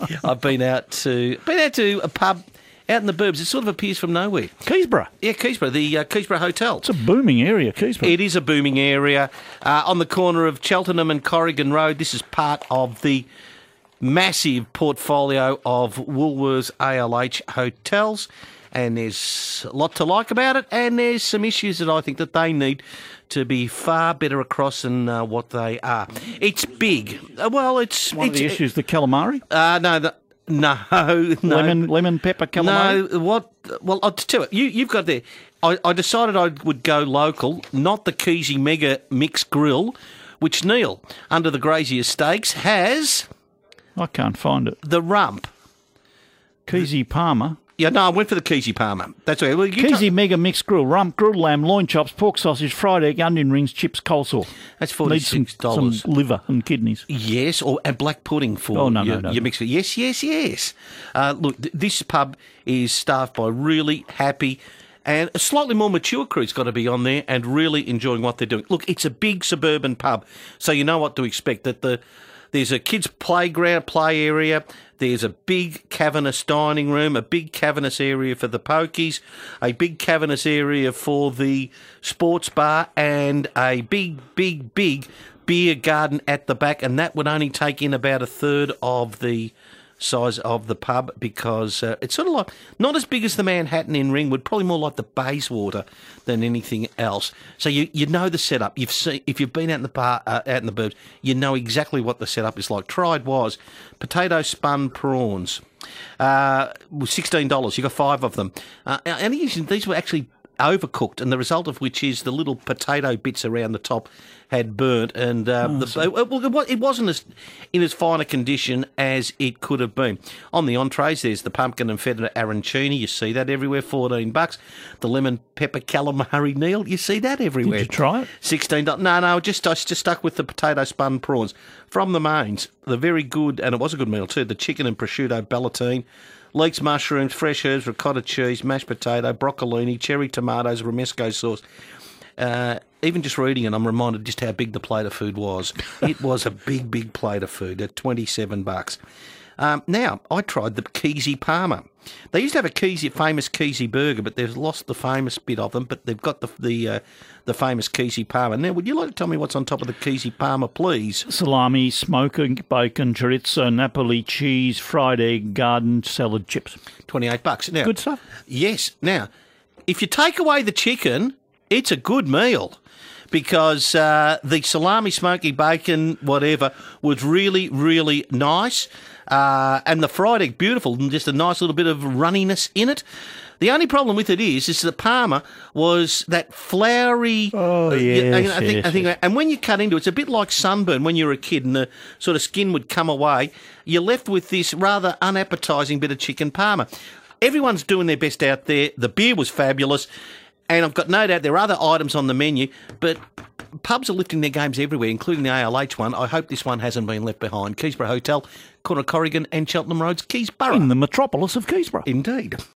I've been out to a pub out in the burbs. It sort of appears from nowhere. Keysborough. Yeah, Keysborough, the Keysborough Hotel. It's a booming area, Keysborough. It is a booming area. On the corner of Cheltenham and Corrigan Road. This is part of the massive portfolio of Woolworths ALH hotels. And there's a lot to like about it, and there's some issues that I think that they need to be far better across than what they are. It's big. It's one of the issues, the calamari? No. Lemon pepper calamari? No, what? Well, I'll tell you, you've got there. I decided I would go local, not the Keezy Mega Mix Grill, which Neil, under the Grazier Steaks, has... I can't find it. The rump. Keezy Palmer. Yeah, no, I went for the Keezy Palmer. That's right. Well, Keezy Mega Mixed Grill, rump, grilled lamb, loin chops, pork sausage, fried egg, onion rings, chips, coleslaw. That's $46. Needs some liver and kidneys. Yes, and black pudding for your mixed. Yes. Look, this pub is staffed by really happy and a slightly more mature crew's got to be on there and really enjoying what they're doing. Look, it's a big suburban pub, so you know what to expect. There's a kids' playground, play area. There's a big cavernous dining room, a big cavernous area for the pokies, a big cavernous area for the sports bar, and a big beer garden at the back. And that would only take in about a third of the size of the pub because it's sort of like not as big as the Manhattan in Ringwood, probably more like the Bayswater than anything else. So you know the setup. You've seen if you've been out in the bar, out in the burbs, you know exactly what the setup is like. Tried was potato spun prawns, $16. You got 5 of them, and these were actually overcooked, and the result of which is the little potato bits around the top had burnt, and it wasn't in as fine a condition as it could have been. On the entrees, there's the pumpkin and feta arancini. You see that everywhere, $14. The lemon pepper calamari, Neil, you see that everywhere. Did you try it? $16. No, I just stuck with the potato spun prawns. From the mains, the very good, and it was a good meal too, the chicken and prosciutto ballatine, leeks, mushrooms, fresh herbs, ricotta cheese, mashed potato, broccolini, cherry tomatoes, romesco sauce. Even just reading it, I'm reminded just how big the plate of food was. It was a big plate of food at $27. Now, I tried the Keezy Palmer. They used to have a famous Keezy burger, but they've lost the famous bit of them, but they've got the famous Keezy Palmer. Now, would you like to tell me what's on top of the Keezy Palmer, please? Salami, smoker, bacon, chorizo, Napoli cheese, fried egg, garden salad, chips. $28. Now, good stuff. Yes. Now, if you take away the chicken, it's a good meal. Because the salami, smoky bacon, whatever, was really, really nice. And the fried egg, beautiful, and just a nice little bit of runniness in it. The only problem with it is the Parma was that floury... Oh, yes, I think, and when you cut into it, it's a bit like sunburn when you were a kid and the sort of skin would come away. You're left with this rather unappetising bit of chicken Parma. Everyone's doing their best out there. The beer was fabulous. And I've got no doubt there are other items on the menu, but pubs are lifting their games everywhere, including the ALH one. I hope this one hasn't been left behind. Keysborough Hotel, corner Corrigan and Cheltenham Roads, Keysborough. In the metropolis of Keysborough. Indeed.